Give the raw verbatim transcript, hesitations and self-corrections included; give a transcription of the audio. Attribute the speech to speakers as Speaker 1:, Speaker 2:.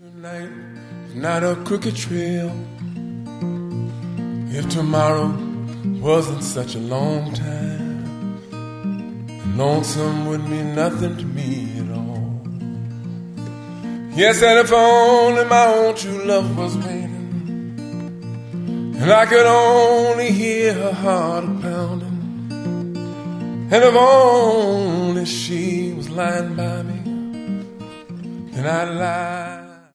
Speaker 1: Tonight is not a crooked trail. If tomorrow wasn't such a long time, lonesome would mean nothing to me at all. Yes, and if only my own true love was waiting, and I could only hear her heart pounding, and if only she was lying by me, then I'd lie.